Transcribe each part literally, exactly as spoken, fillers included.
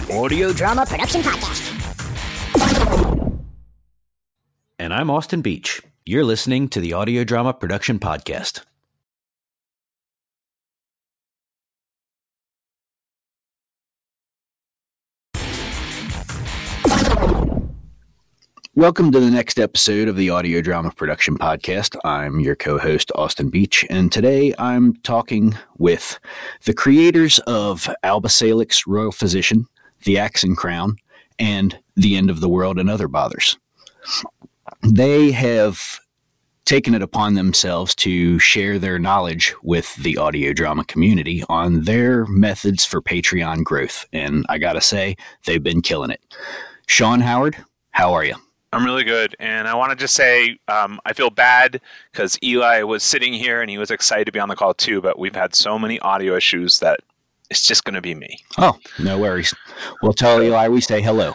Audio Drama Production Podcast. And I'm Austin Beach. You're listening to the Audio Drama Production Podcast. Welcome to the next episode of the Audio Drama Production Podcast. I'm your co-host, Austin Beach, and today I'm talking with the creators of Alba Salix Royal Physician, The Axe and Crown, and The End of the World and Other Bothers. They have taken it upon themselves to share their knowledge with the audio drama community on their methods for Patreon growth, and I gotta say, they've been killing it. Sean Howard, how are you? I'm really good, and I want to just say um, I feel bad because Eli was sitting here and he was excited to be on the call too, but we've had so many audio issues that it's just going to be me. Oh, no worries. We'll tell Eli we say hello.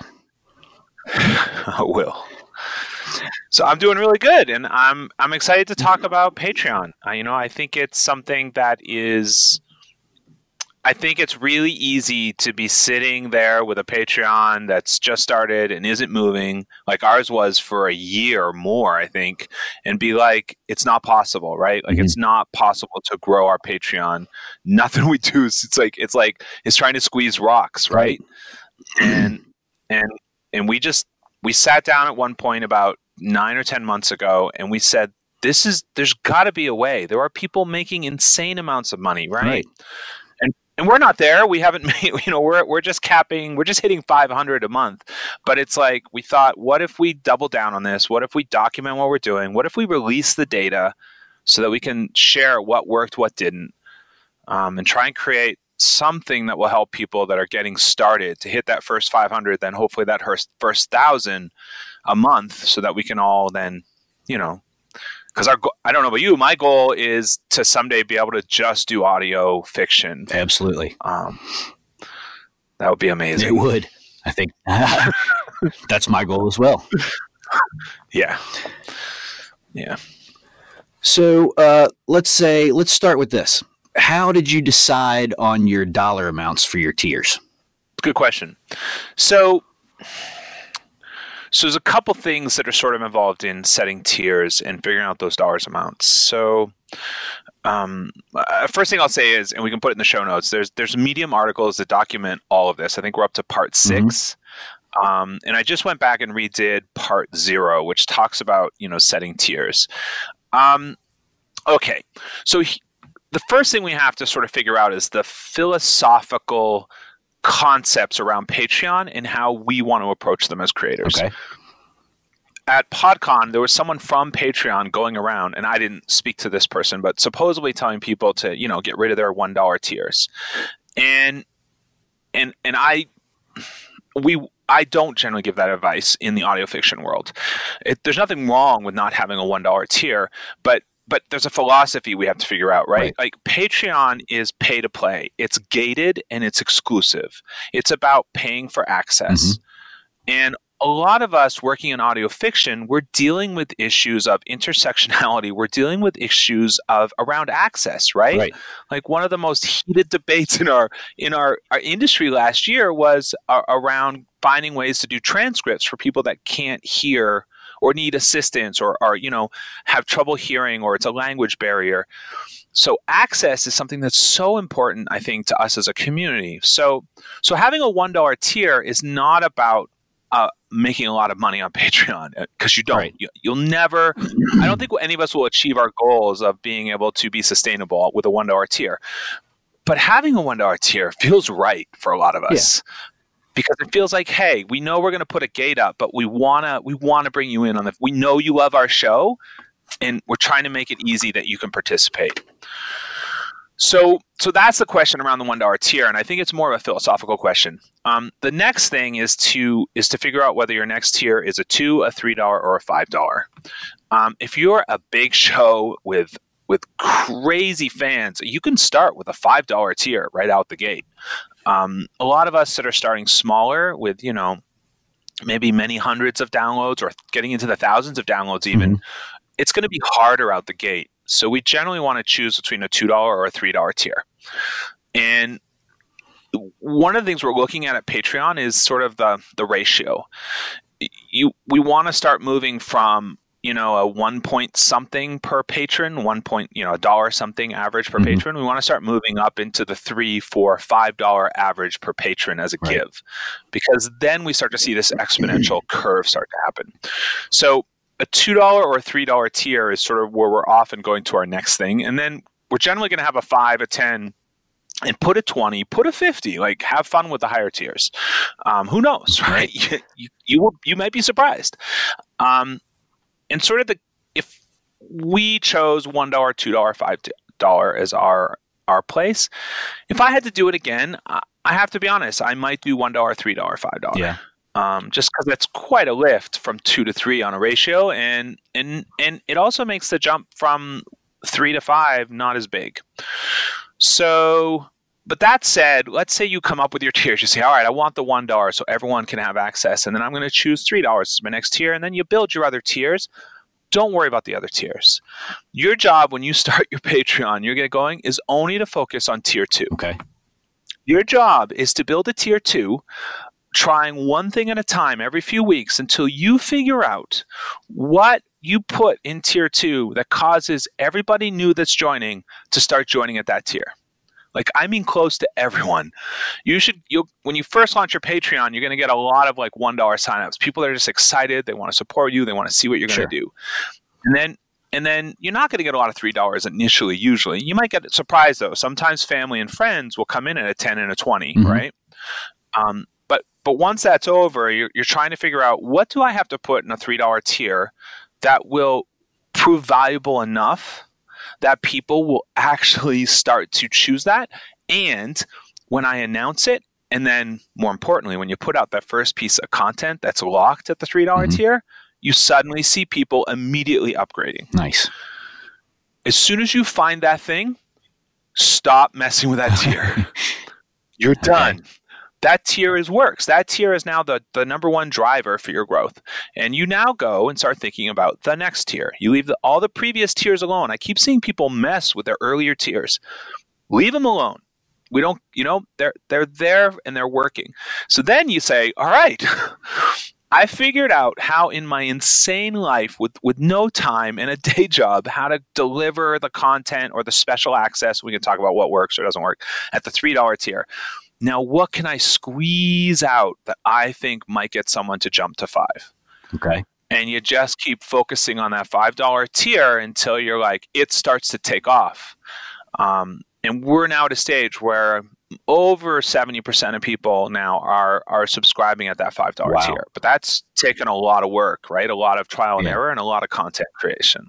I will. So I'm doing really good, and I'm I'm excited to talk about Patreon. Uh, you know, I think it's something that is... I think it's really easy to be sitting there with a Patreon that's just started and isn't moving, like ours was for a year or more, I think, and be like, it's not possible, right? Like, mm-hmm. It's not possible to grow our Patreon. Nothing we do is, it's like, it's like, it's trying to squeeze rocks, right? right. And, and, and we just, we sat down at one point about nine or ten months ago and we said, this is, there's got to be a way. There are people making insane amounts of money, right? right. And we're not there. We haven't made, you know, we're we're just capping, we're just hitting five hundred a month. But it's like, we thought, what if we double down on this? What if we document what we're doing? What if we release the data so that we can share what worked, what didn't, um, and try and create something that will help people that are getting started to hit that first five hundred, then hopefully that first, first one thousand a month so that we can all then, you know, because our go- I don't know about you, my goal is to someday be able to just do audio fiction. Absolutely. Um, that would be amazing. It would. I think that's my goal as well. Yeah. Yeah. So uh, let's say, let's start with this. How did you decide on your dollar amounts for your tiers? Good question. So... So there's a couple things that are sort of involved in setting tiers and figuring out those dollars amounts. So um, uh, first thing I'll say is, and we can put it in the show notes, there's there's Medium articles that document all of this. I think we're up to part six. Mm-hmm. Um, and I just went back and redid part zero, which talks about, you know, setting tiers. Um, okay. So he, the first thing we have to sort of figure out is the philosophical concepts around Patreon and how we want to approach them as creators. Okay. At PodCon, there was someone from Patreon going around, and I didn't speak to this person, but supposedly telling people to, you know, get rid of their one dollar tiers. And and and I we I don't generally give that advice in the audio fiction world. It, there's nothing wrong with not having a one dollar tier, but But there's a philosophy we have to figure out, right? right? Like, Patreon is pay to play. It's gated and it's exclusive. It's about paying for access. Mm-hmm. And a lot of us working in audio fiction, we're dealing with issues of intersectionality. We're dealing with issues of around access, right? right? Like, one of the most heated debates in our in our, our industry last year was uh, around finding ways to do transcripts for people that can't hear or need assistance or, or, you know, have trouble hearing, or it's a language barrier. So access is something that's so important, I think, to us as a community. So so having a one dollar tier is not about uh, making a lot of money on Patreon, because you don't. Right. You, you'll never – I don't think any of us will achieve our goals of being able to be sustainable with a one dollar tier. But having a one dollar tier feels right for a lot of us. Yeah. Because it feels like, hey, we know we're going to put a gate up, but we wanna we wanna bring you in on the. We know you love our show, and we're trying to make it easy that you can participate. So, so that's the question around the one dollar tier, and I think it's more of a philosophical question. Um, the next thing is to is to figure out whether your next tier is a two, a three dollar, or a five dollar. Um, if you're a big show with with crazy fans, you can start with a five dollar tier right out the gate. Um, a lot of us that are starting smaller with, you know, maybe many hundreds of downloads or getting into the thousands of downloads even, mm-hmm. it's going to be harder out the gate. So we generally want to choose between a two dollar or a three dollar tier. And one of the things we're looking at at Patreon is sort of the the ratio. You we want to start moving from, you know, a one point something per patron, one point, you know, a dollar something average per mm-hmm. patron. We want to start moving up into the three, four, five dollar average per patron as a right. give, because then we start to see this exponential curve start to happen. So a two dollar or a three dollar tier is sort of where we're often going to our next thing, and then we're generally going to have a five, a ten. And put a twenty, put a fifty, like have fun with the higher tiers. Um, who knows, right? You, you, you, will, you might be surprised. Um, and sort of the, if we chose one dollar, two dollars, five dollars as our, our place, if I had to do it again, I, I have to be honest, I might do one dollar, three dollars, five dollars. Yeah. Um, just because that's quite a lift from two to three on a ratio. And, and, and it also makes the jump from three to five not as big. So, but that said, let's say you come up with your tiers. You say, all right, I want the one dollar so everyone can have access. And then I'm going to choose three dollars as my next tier. And then you build your other tiers. Don't worry about the other tiers. Your job when you start your Patreon, you're getting going, is only to focus on tier two. Okay. Your job is to build a tier two, trying one thing at a time every few weeks until you figure out what you put in tier two that causes everybody new that's joining to start joining at that tier. Like, I mean close to everyone. You should, you when you first launch your Patreon, you're going to get a lot of like one dollar signups. People that are just excited. They want to support you. They want to see what you're going to sure. do. And then, and then you're not going to get a lot of three dollars initially, usually. You might get surprised though. Sometimes family and friends will come in at a ten and a twenty, mm-hmm. right? Um, but, but once that's over, you're, you're trying to figure out, what do I have to put in a three dollar tier that will prove valuable enough that people will actually start to choose that. And when I announce it, and then more importantly, when you put out that first piece of content that's locked at the three dollar mm-hmm. tier, you suddenly see people immediately upgrading. Nice. As soon as you find that thing, stop messing with that tier. You're done. Okay. That tier is works. That tier is now the, the number one driver for your growth. And you now go and start thinking about the next tier. You leave the, all the previous tiers alone. I keep seeing people mess with their earlier tiers. Leave them alone. We don't, you know, they're they're there and they're working. So then you say, all right, I figured out how in my insane life with, with no time and a day job, how to deliver the content or the special access. We can talk about what works or doesn't work at the three dollar tier. Now, what can I squeeze out that I think might get someone to jump to five? Okay. And you just keep focusing on that five dollar tier until you're like, it starts to take off. Um, and we're now at a stage where over seventy percent of people now are are subscribing at that five dollar wow. tier. But that's taken a lot of work, right? A lot of trial and yeah. error and a lot of content creation.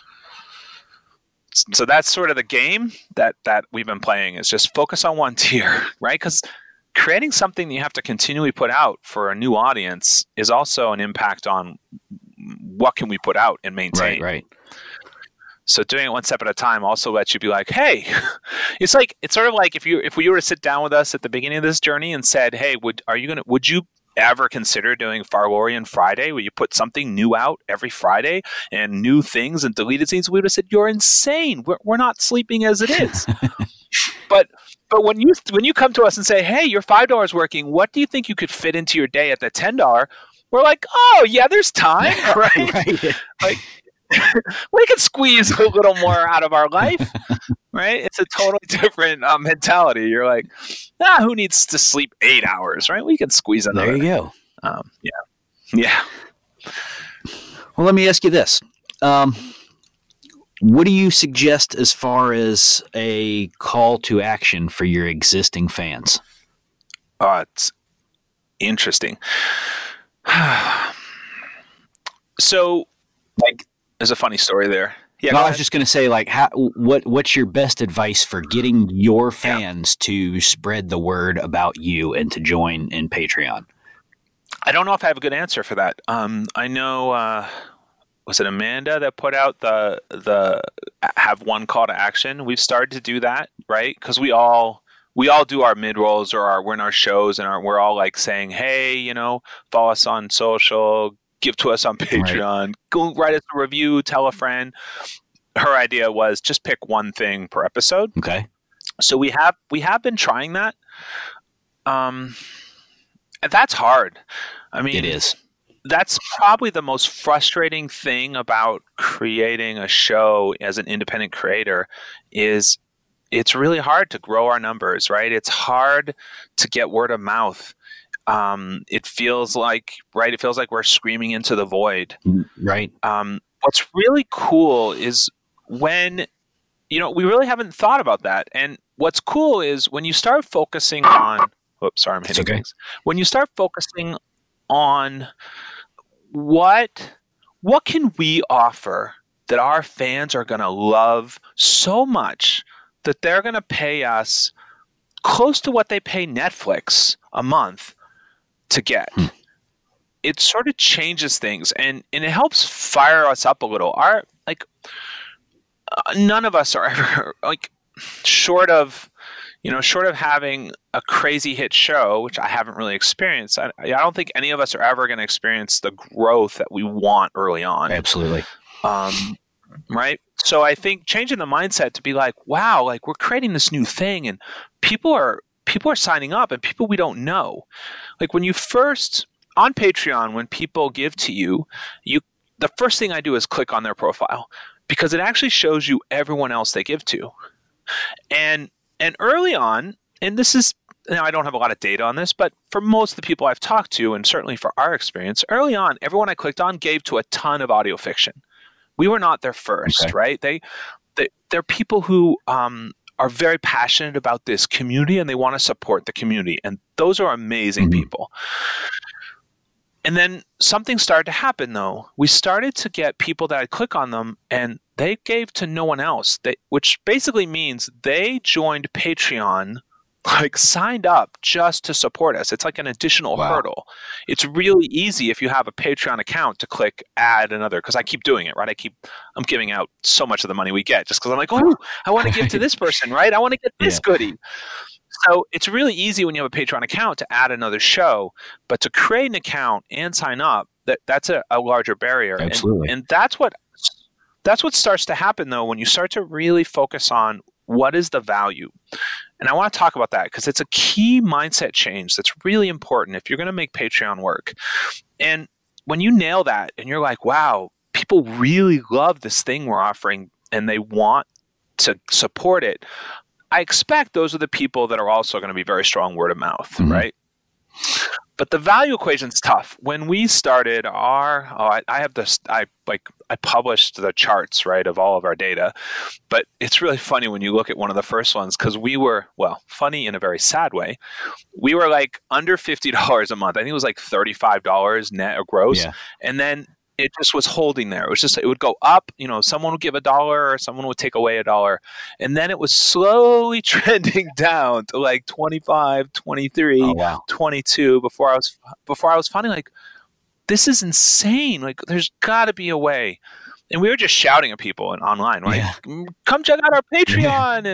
So that's sort of the game that, that we've been playing, is just focus on one tier, right? Because creating something that you have to continually put out for a new audience is also an impact on what can we put out and maintain. Right, right. So doing it one step at a time also lets you be like, hey, it's like, it's sort of like if you, if we were to sit down with us at the beginning of this journey and said, hey, would, are you going to, would you ever consider doing Farlorian Friday, where you put something new out every Friday and new things and deleted scenes? We would have said, you're insane. We're, we're not sleeping as it is. but but when you when you come to us and say, hey, your five dollars working, what do you think you could fit into your day at the ten dollars? We're like, oh, yeah, there's time, right? right. Like, we can squeeze a little more out of our life, right? It's a totally different uh, mentality. You're like, ah, who needs to sleep eight hours, right? We can squeeze another. There you go. Um, yeah. Yeah. Well, let me ask you this. Um, what do you suggest as far as a call to action for your existing fans? Uh, it's interesting. So, like, there's a funny story there. Yeah, no, I was just going to say, like, how, what what's your best advice for getting your fans yeah. to spread the word about you and to join in Patreon? I don't know if I have a good answer for that. Um, I know, uh, was it Amanda that put out the the have one call to action? We've started to do that, right? Because we all we all do our mid rolls or our we're in our shows and our, we're all like saying, hey, you know, follow us on social. Give to us on Patreon, right. Go write us a review, tell a friend. Her idea was just pick one thing per episode. Okay. So we have we have been trying that. um, that's hard. I mean, it is. That's probably the most frustrating thing about creating a show as an independent creator is it's really hard to grow our numbers, right? It's hard to get word of mouth. Um, it feels like, right, it feels like we're screaming into the void. Right. Um, what's really cool is when, you know, we really haven't thought about that. And what's cool is when you start focusing on, whoops, sorry, I'm hitting okay. things. When you start focusing on what, what can we offer that our fans are going to love so much that they're going to pay us close to what they pay Netflix a month to get. Hmm. It sort of changes things, and, and it helps fire us up a little. Our like uh, none of us are ever like short of you know short of having a crazy hit show, which I haven't really experienced. I, I don't think any of us are ever going to experience the growth that we want early on. Absolutely. Um, right. So I think changing the mindset to be like, wow, like we're creating this new thing, and people are people are signing up, and people we don't know. Like when you first on Patreon, when people give to you, you the first thing I do is click on their profile because it actually shows you everyone else they give to. And and early on, and this is now I don't have a lot of data on this, but for most of the people I've talked to, and certainly for our experience, early on, everyone I clicked on gave to a ton of audio fiction. We were not their first, okay. right? They, they they're people who um, are very passionate about this community and they want to support the community, and those are amazing mm-hmm. people. And then something started to happen, though. We started to get people that I'd click on them, and they gave to no one else, they, which basically means they joined Patreon, like signed up just to support us. It's like an additional wow. hurdle. It's really easy if you have a Patreon account to click add another, because I keep doing it, right? I keep, I'm giving out so much of the money we get just because I'm like, oh, I want to give to this person, right? I want to get this yeah. goodie. So it's really easy when you have a Patreon account to add another show, but to create an account and sign up, that that's a, a larger barrier. Absolutely. And, and that's what that's what starts to happen, though, when you start to really focus on what is the value. And I want to talk about that because it's a key mindset change that's really important if you're going to make Patreon work. And when you nail that and you're like, wow, people really love this thing we're offering and they want to support it, I expect those are the people that are also going to be very strong word of mouth, mm-hmm. right? But the value equation is tough. When we started our, oh, I, I have this, I like, I published the charts, right, of all of our data. But it's really funny when you look at one of the first ones because we were, well, funny in a very sad way. We were like under fifty dollars a month. I think it was like thirty-five dollars net or gross. Yeah. And then it just was holding there. It was just, it would go up, you know, someone would give a dollar or someone would take away a dollar. And then it was slowly trending down to like twenty-five, twenty-three, oh, wow. twenty-two before I was, before I was finally like, this is insane. Like there's gotta be a way. And we were just shouting at people and online, like, yeah. come check out our Patreon.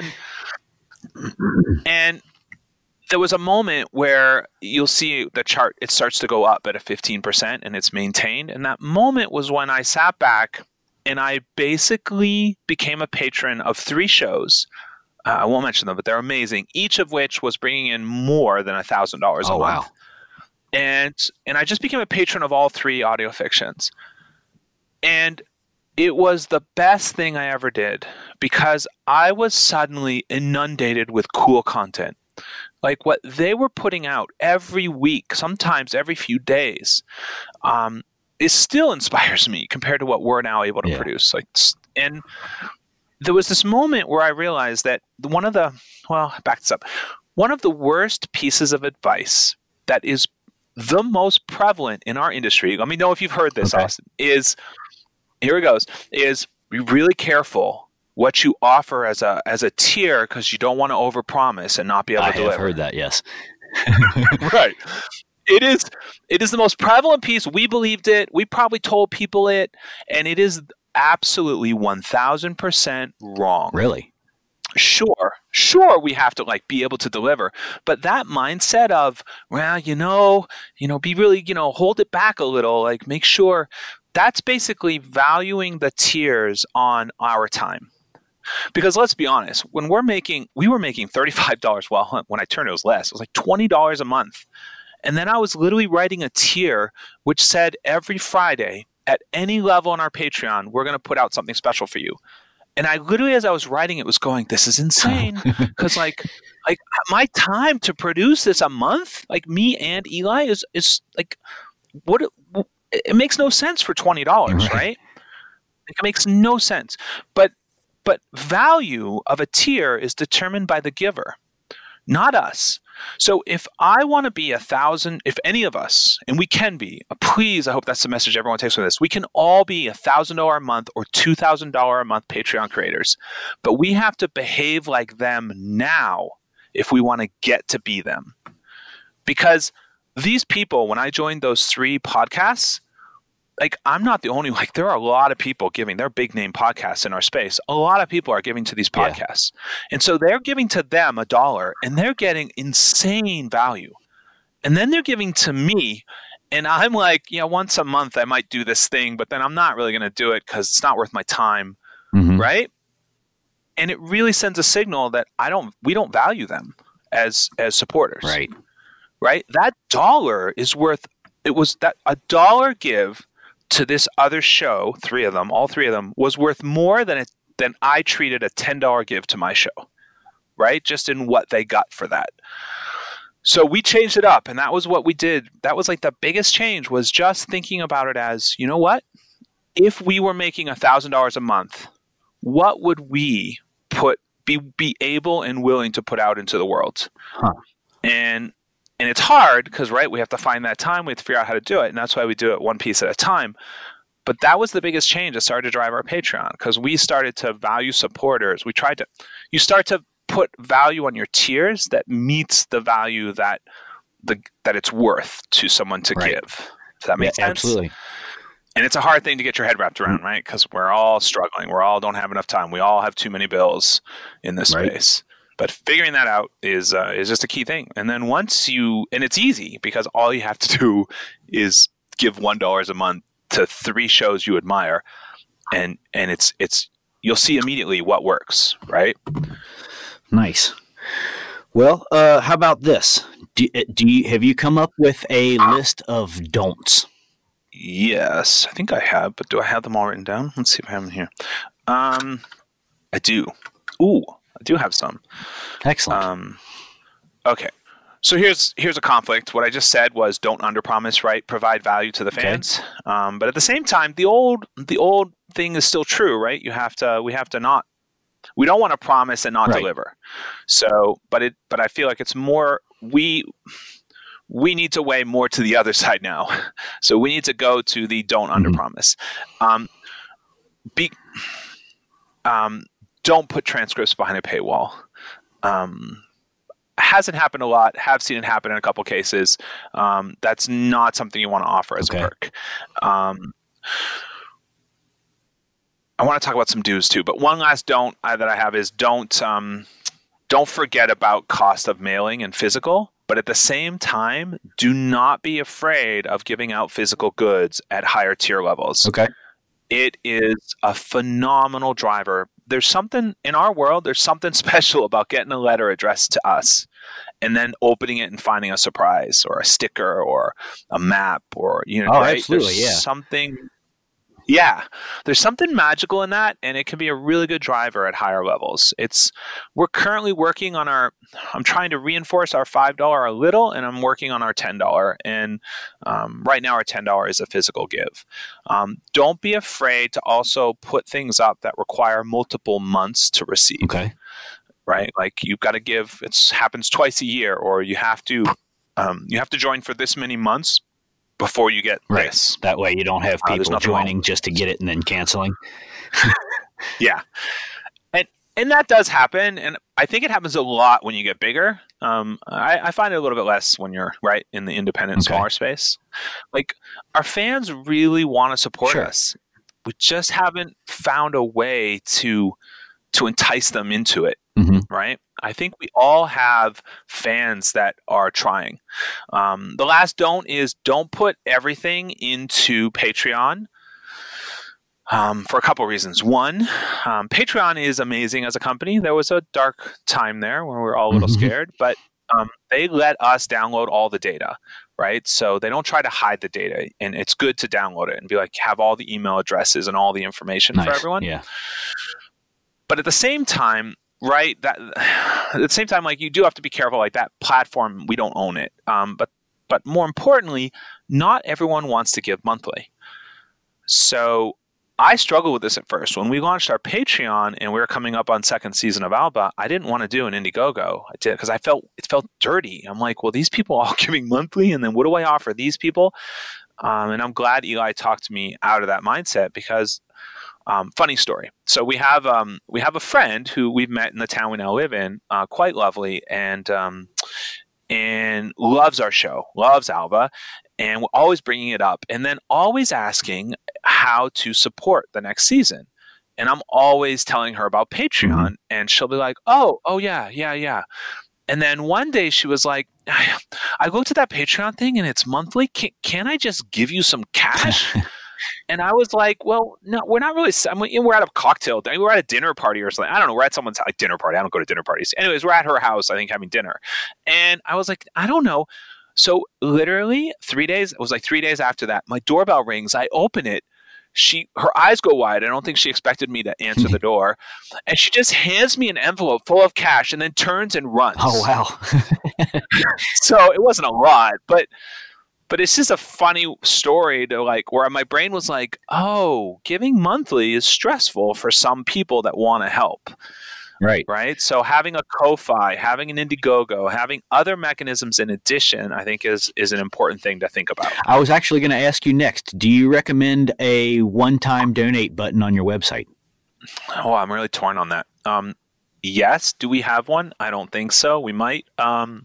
and, and there was a moment where you'll see the chart, it starts to go up at a fifteen percent and it's maintained. And that moment was when I sat back and I basically became a patron of three shows. Uh, I won't mention them, but they're amazing. Each of which was bringing in more than one thousand dollars a oh, month. Wow. And, and I just became a patron of all three audio fictions. And it was the best thing I ever did because I was suddenly inundated with cool content. Like what they were putting out every week, sometimes every few days, um, it still inspires me compared to what we're now able to yeah. produce. Like, and there was this moment where I realized that one of the, well, back this up, one of the worst pieces of advice that is the most prevalent in our industry, let me know if you've heard this, okay. Austin, is, here it goes, is be really careful what you offer as a as a tier because you don't want to overpromise and not be able I to deliver. I have heard that, yes. Right. It is it is the most prevalent piece. We believed it. We probably told people it, and it is absolutely one thousand percent wrong. Really? Sure. Sure, we have to like be able to deliver. But that mindset of, well, you know, you know, be really, you know, hold it back a little, like make sure, that's basically valuing the tiers on our time. Because let's be honest, when we're making, we were making thirty-five dollars. Well, when I turned it was less. It was like twenty dollars a month. And then I was literally writing a tier which said every Friday at any level on our Patreon, we're going to put out something special for you. And I literally, as I was writing it, was going, this is insane. Because like, like my time to produce this a month, like me and Eli is, is like, what, it, it makes no sense for twenty dollars, right? right? It makes no sense. But, but value of a tier is determined by the giver, not us. So if I want to be a thousand, if any of us, and we can be, please, I hope that's the message everyone takes from this. We can all be a thousand dollar a month or two thousand dollar a month Patreon creators, but we have to behave like them now if we want to get to be them. Because these people, when I joined those three podcasts, like I'm not the only, like there are a lot of people giving, they're big name podcasts in our space. A lot of people are giving to these podcasts. Yeah. And so they're giving to them a dollar and they're getting insane value. And then they're giving to me and I'm like, you know, once a month I might do this thing, but then I'm not really going to do it because it's not worth my time. Mm-hmm. Right. And it really sends a signal that I don't, we don't value them as, as supporters. Right. Right. That dollar is worth, it was that a dollar give to this other show, three of them, all three of them, was worth more than it, than I treated a ten dollar give to my show, right? Just in what they got for that. So we changed it up, and that was what we did. That was like the biggest change, was just thinking about it as, you know what? If we were making one thousand dollars a month, what would we put be be able and willing to put out into the world? Huh. And And it's hard because, right, we have to find that time. We have to figure out how to do it. And that's why we do it one piece at a time. But that was the biggest change that started to drive our Patreon, because we started to value supporters. We tried to – you start to put value on your tiers that meets the value that the that it's worth to someone to right. give. Does that make yeah, sense? Absolutely. And it's a hard thing to get your head wrapped around, right? Because we're all struggling. We all don't have enough time. We all have too many bills in this right. space. But figuring that out is uh, is just a key thing. And then once you – and it's easy because all you have to do is give one dollar a month to three shows you admire. And and it's it's you'll see immediately what works, right? Nice. Well, uh, how about this? Do, do you, have you come up with a list of don'ts? Yes, I think I have. But do I have them all written down? Let's see if I have them here. Um, I do. Ooh. I do have some. Excellent. Um, okay. So here's here's a conflict. What I just said was don't underpromise, right? Provide value to the fans. Okay. Um, but at the same time, the old the old thing is still true, right? You have to we have to not we don't want to promise and not right. deliver. So, but it but I feel like it's more we we need to weigh more to the other side now. So we need to go to the don't mm-hmm. underpromise. Um, be um. Don't put transcripts behind a paywall. Um, hasn't happened a lot. Have seen it happen in a couple cases. Um, that's not something you want to offer as okay. a perk. Um, I want to talk about some do's too, but one last don't uh, that I have is don't um, don't forget about cost of mailing and physical. But at the same time, do not be afraid of giving out physical goods at higher tier levels. Okay. It is a phenomenal driver. There's something in our world, there's something special about getting a letter addressed to us and then opening it and finding a surprise or a sticker or a map or, you know, oh, right? absolutely, there's yeah. something, yeah, there's something magical in that, and it can be a really good driver at higher levels. It's, we're currently working on our, I'm trying to reinforce our five dollars a little, and I'm working on our ten dollars. And um, right now our ten dollars is a physical give. Um, don't be afraid to also put things up that require multiple months to receive. Okay. Right? Like you've got to give, it happens twice a year, or you have to, um, you have to join for this many months before you get right. this. That way you don't have people uh, joining wrong. just to get it and then canceling. yeah. And and that does happen. And I think it happens a lot when you get bigger. Um, I, I find it a little bit less when you're right in the independent, okay. smaller space. Like our fans really want to support sure. us. We just haven't found a way to to entice them into it. Mm-hmm. Right? I think we all have fans that are trying. Um, the last don't is don't put everything into Patreon. Um, for a couple of reasons. One, um, Patreon is amazing as a company. There was a dark time there where we were all a little Mhm. scared, but um, they let us download all the data, right? So they don't try to hide the data, and it's good to download it and be like, have all the email addresses and all the information for Nice. everyone. Yeah. But at the same time, right, that at the same time, like you do have to be careful, like that platform, we don't own it. Um, but but more importantly, not everyone wants to give monthly. So I struggled with this at first. When we launched our Patreon and we were coming up on second season of Alba, I didn't want to do an Indiegogo. I did because I felt it felt dirty. I'm like, well, these people are all giving monthly, and then what do I offer these people? Um, and I'm glad Eli talked me out of that mindset because, um, funny story. So we have um, we have a friend who we've met in the town we now live in, uh, quite lovely, and um, and loves our show, loves Alba. And we're always bringing it up and then always asking how to support the next season. And I'm always telling her about Patreon mm-hmm. and she'll be like, oh, oh yeah, yeah, yeah. And then one day she was like, I looked at that Patreon thing and it's monthly. Can, can I just give you some cash? And I was like, well, no, we're not really, I mean, we're at a cocktail, we're at a dinner party or something. I don't know. We're at someone's like, dinner party. I don't go to dinner parties. Anyways, we're at her house, I think, having dinner. And I was like, I don't know. So literally three days, it was like three days after that, my doorbell rings. I open it. She, her eyes go wide. I don't think she expected me to answer the door. And she just hands me an envelope full of cash and then turns and runs. Oh, wow. So it wasn't a lot, but but it's just a funny story to like where my brain was like, oh, giving monthly is stressful for some people that want to help. Right. Right. So having a Ko-Fi, having an Indiegogo, having other mechanisms in addition, I think is is an important thing to think about. I was actually going to ask you next. Do you recommend a one-time donate button on your website? Oh, I'm really torn on that. Um, yes. Do we have one? I don't think so. We might. Um,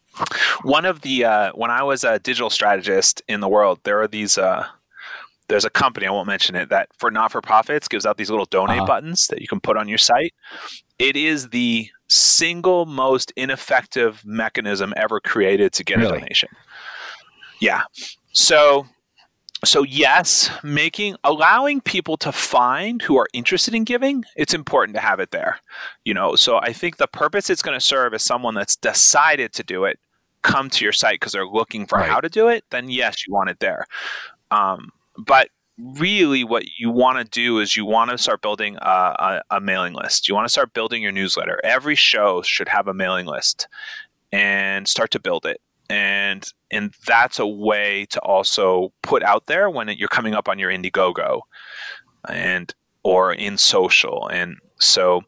one of the uh, when I was a digital strategist in the world, there are these. Uh, There's a company, I won't mention it, that for not-for-profits gives out these little donate uh-huh. buttons that you can put on your site. It is the single most ineffective mechanism ever created to get really? a donation. Yeah. So, so yes, making allowing people to find who are interested in giving, it's important to have it there. You know, so I think the purpose it's going to serve is someone that's decided to do it, come to your site because they're looking for right. how to do it, then yes, you want it there. Um, But really what you want to do is you want to start building a, a, a mailing list. You want to start building your newsletter. Every show should have a mailing list and start to build it. And and that's a way to also put out there when it, you're coming up on your Indiegogo and or in social. And so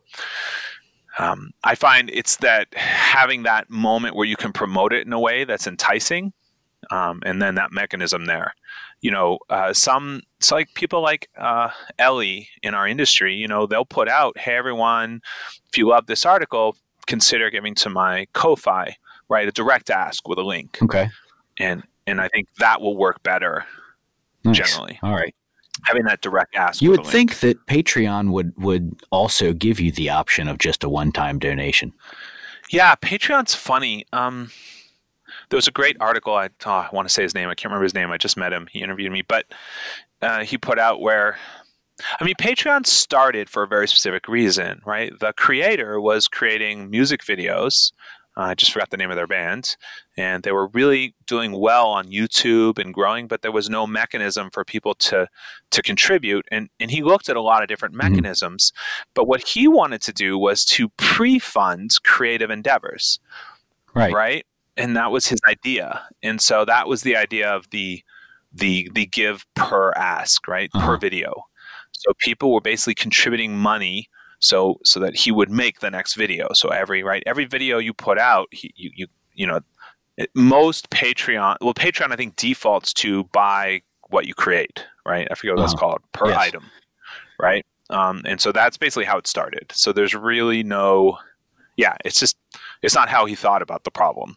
um, I find it's that having that moment where you can promote it in a way that's enticing um, and then that mechanism there. You know, uh, some, it's like people like uh, Ellie in our industry, you know, they'll put out, hey, everyone, if you love this article, consider giving to my Ko-Fi, right? A direct ask with a link. Okay. And and I think that will work better nice. generally. All right. Having that direct ask. You with would a think link. that Patreon would, would also give you the option of just a one-time donation. Yeah, Patreon's funny. Um, There was a great article, I, oh, I want to say his name, I can't remember his name, I just met him, he interviewed me, but uh, he put out where, I mean, Patreon started for a very specific reason, right? The creator was creating music videos, uh, I just forgot the name of their band, and they were really doing well on YouTube and growing, but there was no mechanism for people to to contribute, and, and he looked at a lot of different mechanisms, mm-hmm. but what he wanted to do was to pre-fund creative endeavors, right? right? And that was his idea. And so that was the idea of the the the give per ask, right? Uh-huh. Per video. So people were basically contributing money so so that he would make the next video. So every right every video you put out, he, you you you know, it, most Patreon, well Patreon I think defaults to buy what you create, right? I forget what uh-huh. that's called, per yes. item, right? Um, and so that's basically how it started. So there's really no Yeah, it's just, it's not how he thought about the problem.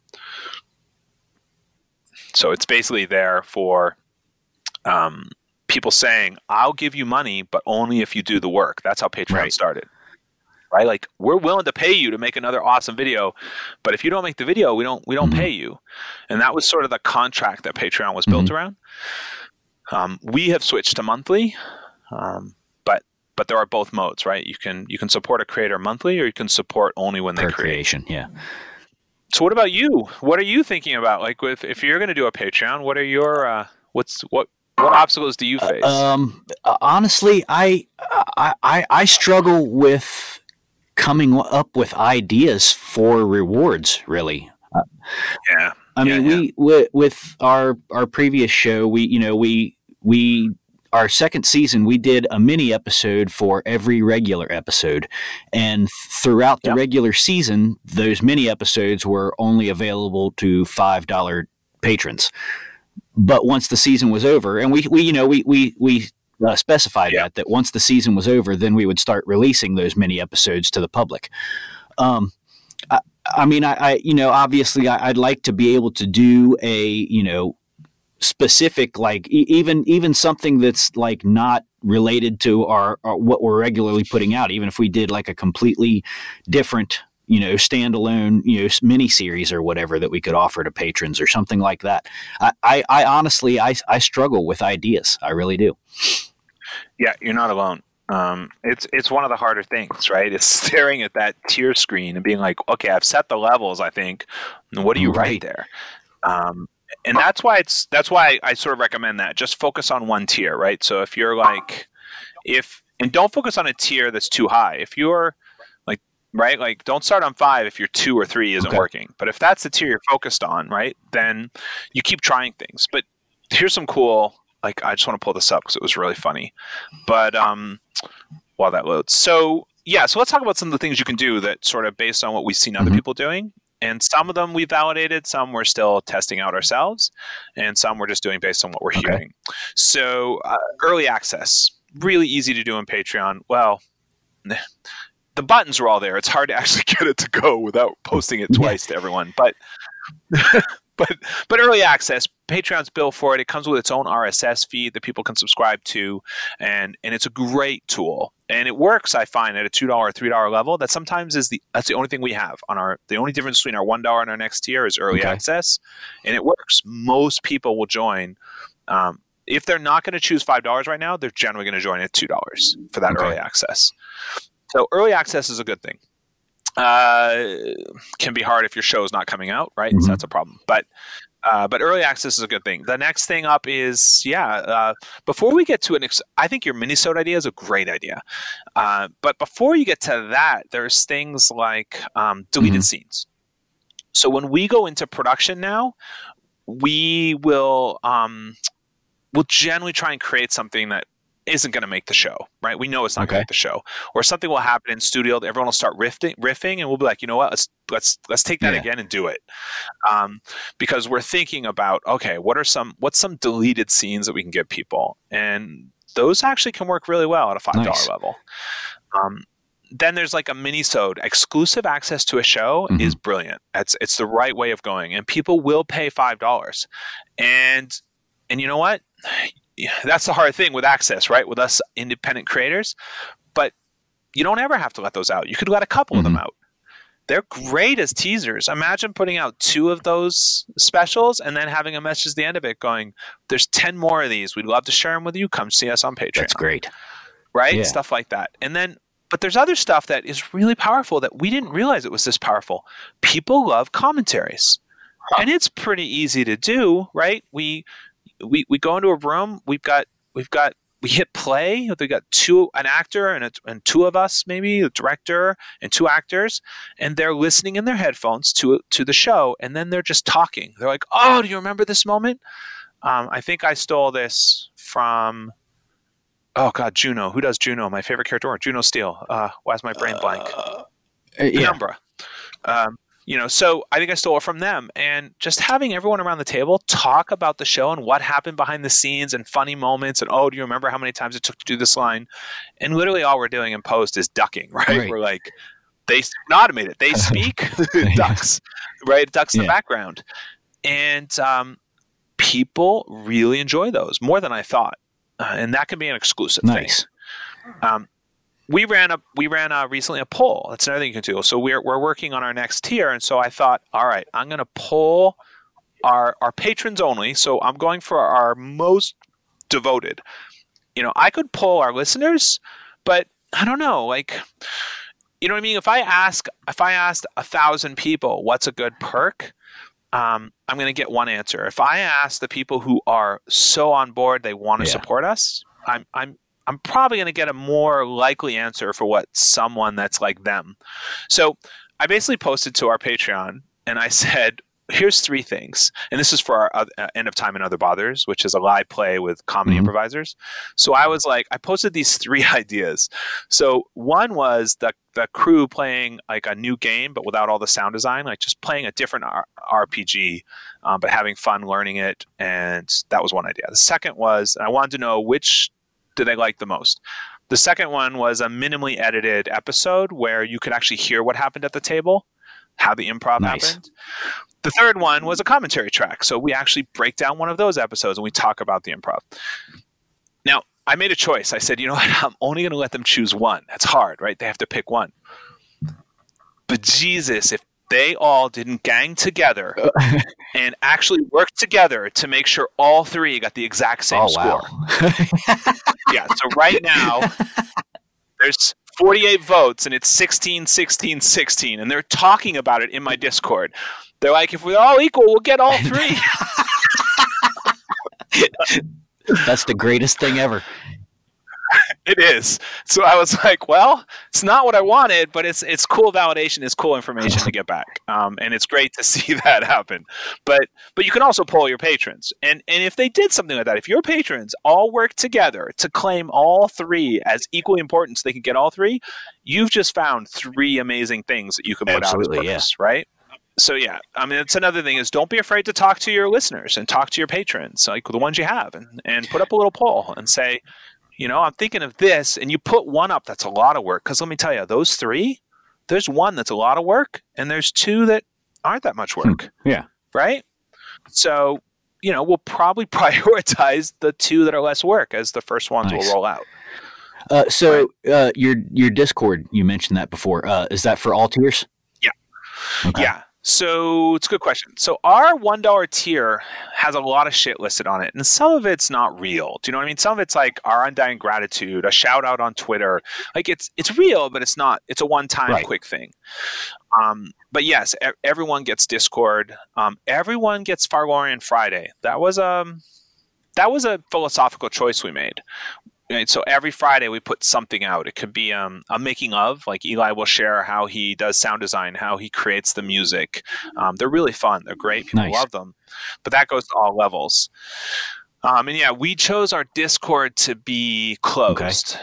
So it's basically there for um, people saying, I'll give you money, but only if you do the work. That's how Patreon right. started. Right? Like, we're willing to pay you to make another awesome video, but if you don't make the video, we don't we don't mm-hmm. pay you. And that was sort of the contract that Patreon was built mm-hmm. around. Um, we have switched to monthly. Um, but there are both modes, right? You can you can support a creator monthly, or you can support only when they Per create. creation, yeah. So what about you? What are you thinking about? Like, with if you're going to do a Patreon, what are your uh, what's what what obstacles do you face? Uh, um, honestly, I, I I I struggle with coming up with ideas for rewards. Really, yeah. I yeah, mean, yeah. we with, with our our previous show, we you know we we. Our second season, we did a mini episode for every regular episode. And throughout the Yep. regular season, those mini episodes were only available to five dollars patrons. But once the season was over, and we, we you know, we, we, we uh, specified Yeah. that, that once the season was over, then we would start releasing those mini episodes to the public. Um, I, I mean, I, I, you know, obviously I, I'd like to be able to do a, you know, specific, like e- even even something that's like not related to our, our what we're regularly putting out, even if we did like a completely different, you know, standalone, you know, mini series or whatever that we could offer to patrons or something like that. I, I, I honestly, I, I struggle with ideas. I really do. Yeah, you're not alone. Um, it's it's one of the harder things, right? It's staring at that tier screen and being like, okay, I've set the levels, I think. What do you Right. write there? Um, and that's why it's that's why I sort of recommend that. Just focus on one tier, right? So if you're like, if and don't focus on a tier that's too high. If you're like, right, like don't start on five if your two or three isn't Okay. working. But if that's the tier you're focused on, right, then you keep trying things. But here's some cool. Like, I just want to pull this up because it was really funny. But um, while that loads, so yeah, so let's talk about some of the things you can do that sort of based on what we've seen other Mhm. people doing. And some of them we validated, some we're still testing out ourselves, and some we're just doing based on what we're Okay. hearing. So uh, early access, really easy to do in Patreon. Well, the buttons are all there. It's hard to actually get it to go without posting it twice to everyone. But but but early access, Patreon's built for it. It comes with its own R S S feed that people can subscribe to, and and it's a great tool. And it works, I find, at a two dollar, three dollar level. That sometimes is the that's the only thing we have on our. The only difference between our one dollar and our next tier is early Okay. access, and it works. Most people will join. Um, if they're not going to choose five dollars right now, they're generally going to join at two dollars for that Okay. early access. So early access is a good thing. Uh, can be hard if your show is not coming out, right? Mhm. So that's a problem. But uh, but early access is a good thing. The next thing up is yeah. Uh, before we get to an, ex- I think your minisode idea is a great idea. Uh, but before you get to that, there's things like um, deleted Mhm. scenes. So when we go into production now, we will um, we'll generally try and create something that isn't going to make the show, right? We know it's not going Okay. to make the show, or something will happen in studio. Everyone will start riffing, riffing, and we'll be like, you know what? Let's let's let's take that Yeah. again and do it, um, because we're thinking about okay, what are some what's some deleted scenes that we can give people, and those actually can work really well at a five dollar Nice. level. Um, then there's like a mini-sode. Exclusive access to a show Mhm. is brilliant. It's it's the right way of going, and people will pay five dollars, and and you know what? Yeah, that's the hard thing with access, right? With us independent creators, but you don't ever have to let those out. You could let a couple of them Mhm. out. They're great as teasers. Imagine putting out two of those specials and then having a message at the end of it going, there's ten more of these. We'd love to share them with you. Come see us on Patreon. That's great. Right? Yeah. Stuff like that. And then, but there's other stuff that is really powerful that we didn't realize it was this powerful. People love commentaries. And it's pretty easy to do, right? We we we go into a room, we've got we've got we hit play, we've got two an actor and a, and two of us, maybe a director and two actors, and they're listening in their headphones to to the show, and then they're just talking. They're like, "Oh, do you remember this moment?" Um, I think I stole this from oh god, Juno. Who does Juno? My favorite character, Juno Steele. Uh, why is my brain blank? Uh, yeah. Penumbra. Um, you know, so I think I stole it from them, and just having everyone around the table talk about the show and what happened behind the scenes and funny moments, and oh, do you remember how many times it took to do this line? And literally, all we're doing in post is ducking, right? Right. We're like, they not automate it, they speak, ducks, right? Ducks in the Yeah. background, and um, people really enjoy those more than I thought, uh, and that can be an exclusive Nice. thing. Um, we ran a we ran a recently a poll. That's another thing you can do. So we're we're working on our next tier, and so I thought, all right, I'm going to poll our our patrons only. So I'm going for our most devoted. You know, I could poll our listeners, But I don't know, like, you know what I mean? If I ask, if I asked a thousand people, what's a good perk? Um, I'm going to get one answer. If I ask the people who are so on board, they want to Yeah. support us, I'm, I'm, I'm probably going to get a more likely answer for what someone that's like them. So I basically posted to our Patreon and I said, here's three things. And this is for our uh, End of Time and Other Bothers, which is a live play with comedy Mm-hmm. improvisers. So I was like, I posted these three ideas. So one was the, the crew playing like a new game, but without all the sound design, like just playing a different R- RPG, um, but having fun learning it. And that was one idea. The second was, I wanted to know which do they like the most. The second one was a minimally edited episode where you could actually hear what happened at the table, how the improv Nice. happened. The third one was a commentary track. So we actually break down one of those episodes and we talk about the improv. Now, I made a choice. I said, you know what? I'm only going to let them choose one. That's hard, right? They have to pick one. But Jesus, if they all didn't gang together and actually work together to make sure all three got the exact same Oh, score. wow. Yeah. So right now, there's forty-eight votes and it's sixteen, sixteen, sixteen. And they're talking about it in my Discord. They're like, if we're all equal, we'll get all three. That's the greatest thing ever. It is. So I was like, well, it's not what I wanted, but it's it's cool validation, it's cool information to get back. Um, and it's great to see that happen. But but you can also poll your patrons. And and if they did something like that, if your patrons all work together to claim all three as equally important so they can get all three, you've just found three amazing things that you can put Absolutely, out as purpose, yeah. Right? So yeah, I mean, it's another thing is don't be afraid to talk to your listeners and talk to your patrons, like the ones you have, and, and put up a little poll and say, you know, I'm thinking of this, and you put one up that's a lot of work. Because let me tell you, those three, there's one that's a lot of work, and there's two that aren't that much work. Hmm. Yeah. Right? So, you know, we'll probably prioritize the two that are less work as the first ones Nice. will roll out. Uh, so uh, your your Discord, you mentioned that before. Uh, is that for all tiers? Yeah. Okay. Yeah. So it's a good question. So our one dollar tier has a lot of shit listed on it, and some of it's not real. Do you know what I mean? Some of it's like our undying gratitude, a shout out on Twitter. Like it's it's real, but it's not. It's a one time Right. quick thing. Um, but yes, e- everyone gets Discord. Um, everyone gets Farlorian Friday. That was um that was a philosophical choice we made. Right, so every Friday we put something out. It could be um, a making of, like Eli will share how he does sound design, how he creates the music. Um, they're really fun. They're great. People Nice. love them. But that goes to all levels. Um, and yeah, we chose our Discord to be closed. Okay.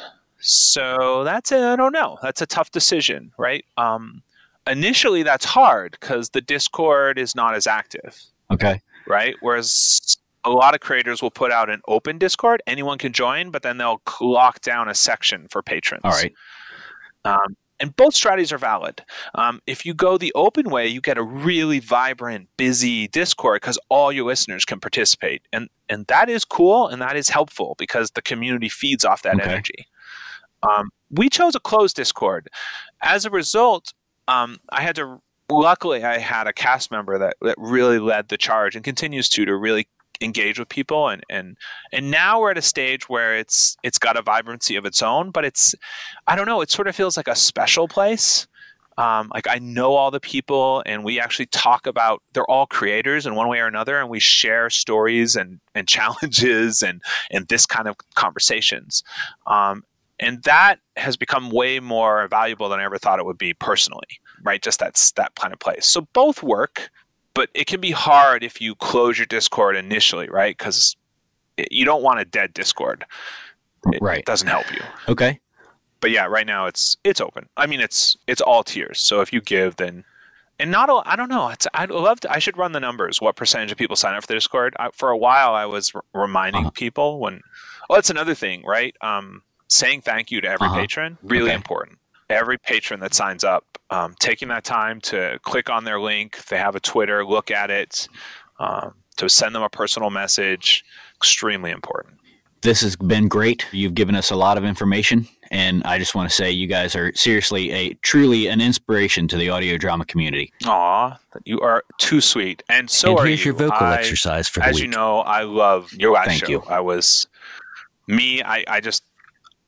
So that's a, I don't know. That's a tough decision, right? Um, initially, that's hard because the Discord is not as active. Okay. Right? Whereas a lot of creators will put out an open Discord. Anyone can join, but then they'll lock down a section for patrons. All right. Um, and both strategies are valid. Um, if you go the open way, you get a really vibrant, busy Discord because all your listeners can participate. And and that is cool and that is helpful because the community feeds off that Okay. energy. Um, we chose a closed Discord. As a result, um, I had to luckily I had a cast member that, that really led the charge and continues to to really engage with people, and and and now we're at a stage where it's it's got a vibrancy of its own, but it's I don't know, it sort of feels like a special place. Um, like I know all the people, and we actually talk about they're all creators in one way or another, and we share stories and and challenges and and this kind of conversations. Um, and that has become way more valuable than I ever thought it would be personally, right? Just that's that kind of place. So both work. But it can be hard if you close your Discord initially, right? Because you don't want a dead Discord. It, Right. it doesn't help you. Okay. But yeah, right now it's it's open. I mean, it's it's all tiers. So if you give, then and not a, I don't know. It's I'd love to. I should run the numbers. What percentage of people sign up for the Discord? I, for a while, I was r- reminding Uh-huh. people when. Oh, that's another thing, right? Um, saying thank you to every Uh-huh. patron really Okay. important. Every patron that signs up, um, taking that time to click on their link, if they have a Twitter, look at it, um, to send them a personal message, extremely important. This has been great. You've given us a lot of information, and I just want to say you guys are seriously a truly an inspiration to the audio drama community. Aw, you are too sweet, and so and are here's you. your vocal I, exercise for the As week. you know, I love your last Thank show. you. I was me. I, I just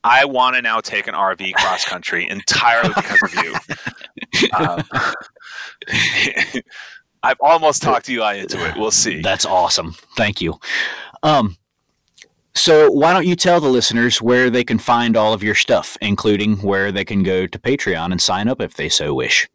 I want to now take an R V cross country entirely because of you. Um, I've almost talked Eli into it. We'll see. That's awesome. Thank you. Um, so why don't you tell the listeners where they can find all of your stuff, including where they can go to Patreon and sign up if they so wish?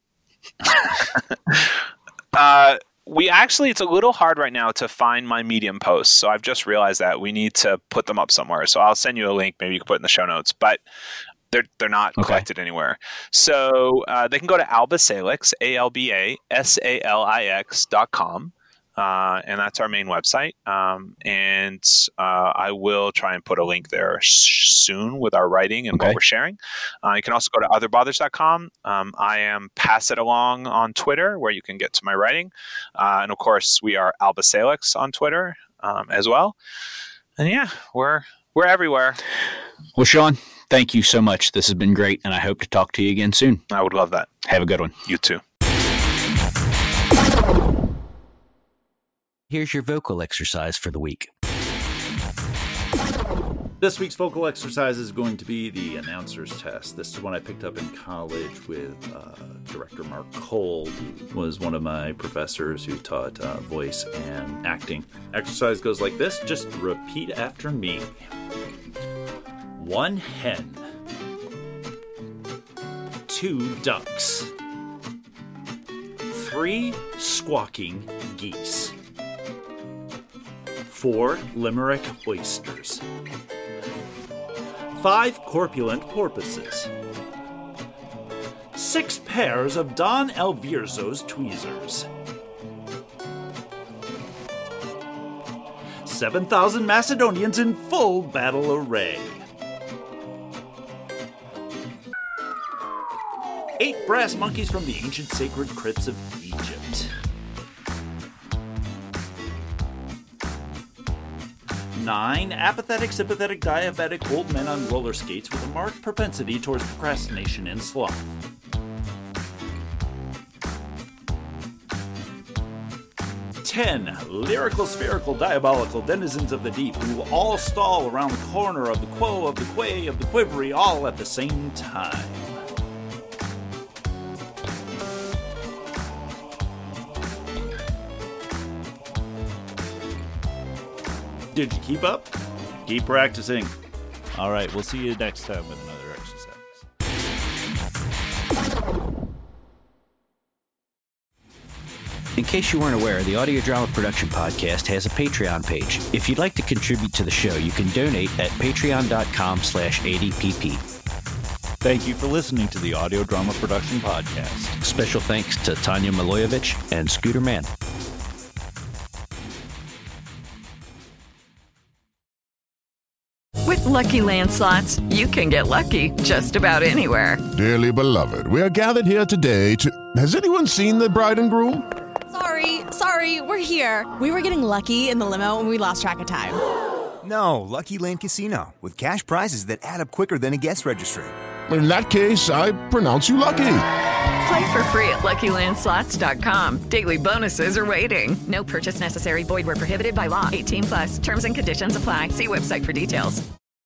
uh, we actually, it's a little hard right now to find my Medium posts. So I've just realized that we need to put them up somewhere. So I'll send you a link. Maybe you can put it in the show notes, but they're, they're not okay. collected anywhere. So uh, they can go to albasalix, A L B A S A L I X dot com. Uh, and that's our main website. Um, and uh, I will try and put a link there sh- soon with our writing and okay. what we're sharing. Uh, you can also go to other bothers dot com. Um, I am Pass It Along on Twitter, where you can get to my writing. Uh, and of course, we are Albasalix on Twitter um, as well. And yeah, we're we're everywhere. Well, Sean, thank you so much. This has been great, and I hope to talk to you again soon. I would love that. Have a good one. You too. Here's your vocal exercise for the week. This week's vocal exercise is going to be the announcer's test. This is one I picked up in college with uh, director Mark Cole, who was one of my professors who taught uh, voice and acting. Exercise goes like this. Just repeat after me. One hen. Two ducks. Three squawking geese. Four Limerick oysters. Five corpulent porpoises. Six pairs of Don Alvierzo's tweezers. Seven thousand Macedonians in full battle array. Eight brass monkeys from the ancient sacred crypts of Egypt. Nine apathetic, sympathetic, diabetic old men on roller skates with a marked propensity towards procrastination and sloth. Ten lyrical, spherical, diabolical denizens of the deep who all stall around the corner of the quo, of the quay, of the quivery, all at the same time. Did you keep up? Keep practicing. All right, we'll see you next time with another exercise. In case you weren't aware, the Audio Drama Production Podcast has a Patreon page. If you'd like to contribute to the show, you can donate at patreon.com slash ADPP. Thank you for listening to the Audio Drama Production Podcast. Special thanks to Tanya Milojevic and Scooter Man. With Lucky Land Slots, you can get lucky just about anywhere. Dearly beloved, we are gathered here today to... Has anyone seen the bride and groom? Sorry, sorry, we're here. We were getting lucky in the limo and we lost track of time. No, Lucky Land Casino, with cash prizes that add up quicker than a guest registry. In that case, I pronounce you lucky. Play for free at lucky land slots dot com. Daily bonuses are waiting. No purchase necessary. Void where prohibited by law. eighteen plus. Terms and conditions apply. See website for details.